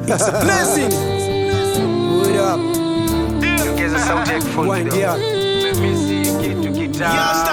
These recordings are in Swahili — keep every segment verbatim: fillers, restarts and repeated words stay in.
It's a blessing. What up? Ongeza sauti ya kifundi Wind kidogo. up. Mimi si kitu kitamu.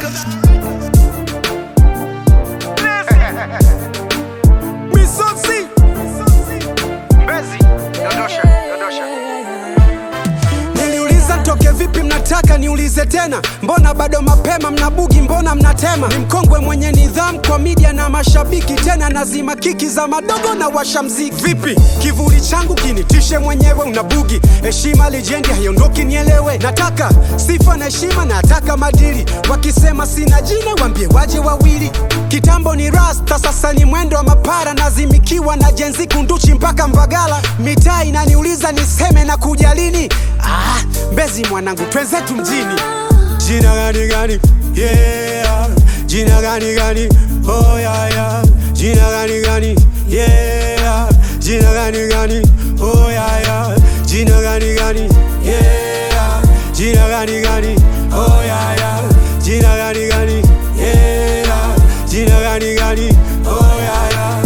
Misotsi. Mbezi, dondosha, dondosha. Niliuliza ntoke vipi, mnataka niulize tena? Mbona bado mapema, mnabugi mbona mnatema? Ni mkongwe mwenye nidhamu kwa media na mashabiki, tena nazima kiki za madogo na washa mziki. Vipi kivuli changu kinitishe mwenyewe, unabugi heshima legendi haiondoki, nielewe. Nataka sifa na heshima, nataka madili. Wakisema sina jina wambie waje wawili. Kitambo ni rasta, sasa ni mwendo wa mapara, nazimikiwa na jenzi kunduchi mpaka Mbagala. Mitaa inaniuliza niseme na kuja lini. Ah, Mbezi mwanangu twenzetu mjini. Jina gani gani, yeah. Jina gani gani, oh yeah yeah. Jina gani gani, yeah. Jina gani gani, oh yeah yeah. Jina gani gani, yeah. Jina gani gani, oh yeah yeah. Jina gani gani, yeah. Jina gani gani, oh yeah yeah.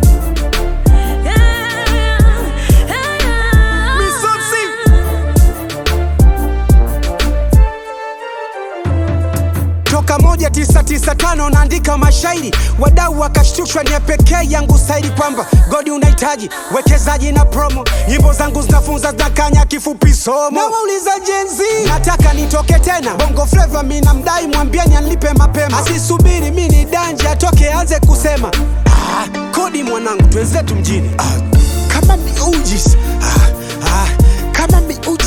Toka moja tisa tisa tano naandika mashairi, wadau wakashtushwa ni pekee yangu sairi, kwamba godi unahitaji wekezaji na promo. Nyimbo zangu zinafunza zinakanya kifupi somo. Na wauliza jenzi nataka nitoke tena Bongo Flava, mimi namdai mwambieni anlipe mapema. Asisubiri mimi ni danje atoke anze kusema. Ah, kodi mwanangu twenzetu mjini. Ah, kama miujis ah, ah, kama miujis